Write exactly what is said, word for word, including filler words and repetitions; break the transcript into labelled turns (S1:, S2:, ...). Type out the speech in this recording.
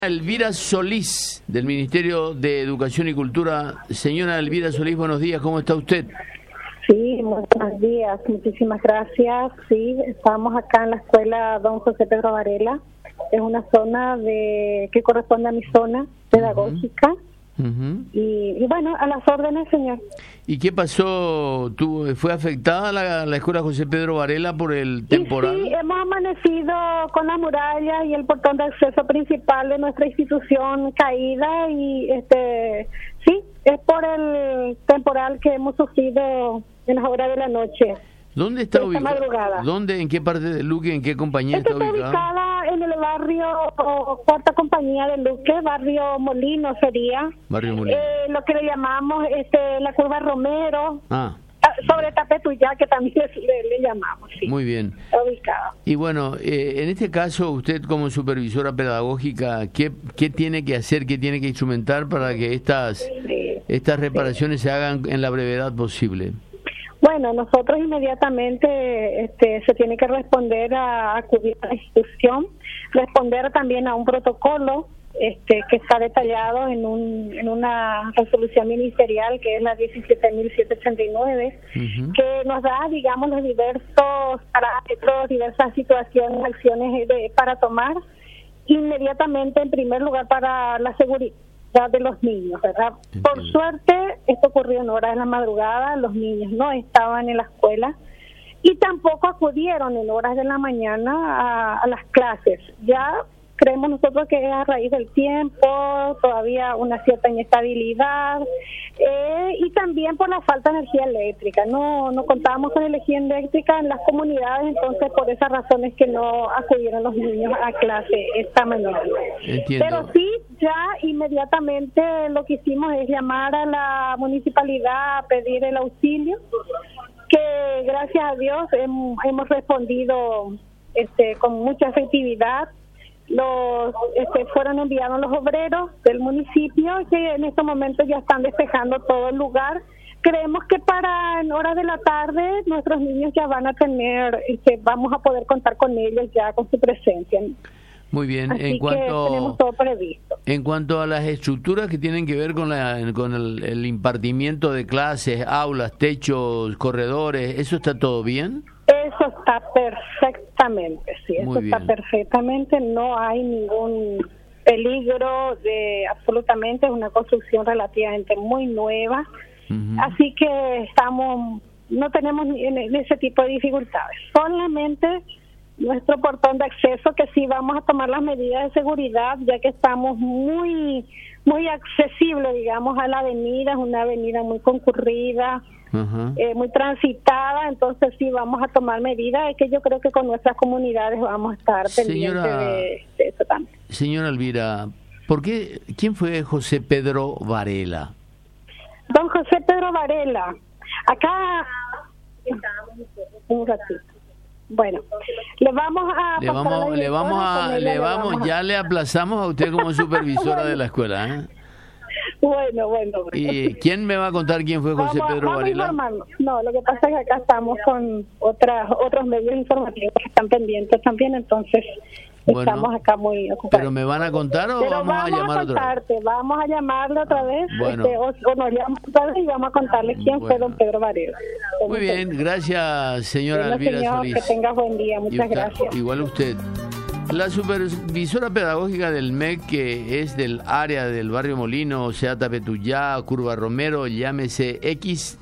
S1: Elvira Solís, del Ministerio de Educación y Cultura. Señora Elvira Solís, buenos días, ¿cómo está usted?
S2: Sí, muy buenos días, muchísimas gracias. Sí, estamos acá en la escuela Don José Pedro Varela, es una zona de que corresponde a mi zona pedagógica. Uh-huh. y, y bueno, a las órdenes, señor.
S1: ¿Y qué pasó? ¿Tú, ¿Fue afectada la, la escuela José Pedro Varela por el temporal?
S2: Y sí, hemos amanecido con la muralla y el portón de acceso principal de nuestra institución caída y este sí, es por el temporal que hemos sufrido en las horas de la noche.
S1: ¿Dónde está ubicada? ¿Dónde, en qué parte de Luque, en qué compañía
S2: Esta
S1: está ubicada?
S2: Está ubicada en el barrio o, cuarta compañía de Luque, barrio Molino sería.
S1: Barrio Molino.
S2: Eh, lo que le llamamos este la curva Romero.
S1: Ah.
S2: Sobre Tapetuyá, que también le, le, le llamamos. Sí.
S1: Muy bien.
S2: Está ubicada.
S1: Y bueno, eh, en este caso, usted como supervisora pedagógica, ¿qué, qué tiene que hacer, qué tiene que instrumentar para que estas, sí. estas reparaciones sí. se hagan en la brevedad posible?
S2: Bueno, nosotros inmediatamente este, se tiene que responder a acudir a la institución, responder también a un protocolo este, que está detallado en, un, en una resolución ministerial que es la diecisiete mil setecientos ochenta y nueve, uh-huh. que nos da, digamos, los diversos parámetros, diversas situaciones, acciones de, para tomar inmediatamente, en primer lugar, para la seguridad de los niños, ¿verdad? Entiendo. Por suerte, esto ocurrió en horas de la madrugada, los niños no estaban en la escuela y tampoco acudieron en horas de la mañana a, a las clases. Ya creemos nosotros que es a raíz del tiempo, todavía una cierta inestabilidad eh, y también por la falta de energía eléctrica. No no contábamos con energía eléctrica en las comunidades, entonces por esas razones que no acudieron los niños a clase esta mañana.
S1: Entiendo.
S2: Pero sí, ya inmediatamente lo que hicimos es llamar a la municipalidad a pedir el auxilio, que gracias a Dios hemos, hemos respondido este, con mucha efectividad. Los este, fueron enviados los obreros del municipio que en estos momentos ya están despejando todo el lugar. Creemos que para en horas de la tarde nuestros niños ya van a tener, este, vamos a poder contar con ellos ya con su presencia.
S1: Muy bien.
S2: Así
S1: en cuanto
S2: que tenemos todo previsto.
S1: En cuanto a las estructuras que tienen que ver con la con el, el impartimiento de clases, aulas, techos, corredores, ¿eso está todo bien?
S2: Eso está perfectamente, sí,
S1: Muy
S2: eso
S1: bien.
S2: está perfectamente, no hay ningún peligro de absolutamente, es una construcción relativamente muy nueva, uh-huh. así que estamos, no tenemos en ese tipo de dificultades, solamente nuestro portón de acceso, que sí vamos a tomar las medidas de seguridad, ya que estamos muy muy accesible, digamos, a la avenida, es una avenida muy concurrida, uh-huh. eh, muy transitada, entonces sí vamos a tomar medidas, es que yo creo que con nuestras comunidades vamos a estar pendientes de, de eso también.
S1: Señora Elvira, ¿por qué, quién fue José Pedro Varela?
S2: Don José Pedro Varela, acá un ratito. Bueno, le vamos a
S1: le vamos, le vamos a, le vamos, ya a... le aplazamos a usted como supervisora bueno. de la escuela, ¿eh?
S2: Bueno, bueno, bueno.
S1: ¿Y quién me va a contar quién fue José
S2: vamos,
S1: Pedro
S2: vamos
S1: Varela?
S2: No, lo que pasa es que acá estamos con otras otros medios informativos que están pendientes también, entonces bueno, estamos acá muy ocupados.
S1: ¿Pero me van a contar o
S2: Pero
S1: vamos, vamos a llamar
S2: a
S1: otra vez?
S2: Vamos a llamarle otra vez,
S1: bueno.
S2: este, o, o nos llamamos otra vez y vamos a contarle quién bueno. fue don Pedro Varela.
S1: Muy bien, gracias señora
S2: bueno,
S1: Elvira
S2: señor,
S1: Solís.
S2: Que tenga buen día, muchas
S1: usted,
S2: gracias.
S1: Igual usted. La supervisora pedagógica del M E C, que es del área del barrio Molino, o sea, Tapetuyá, Curva Romero, llámese X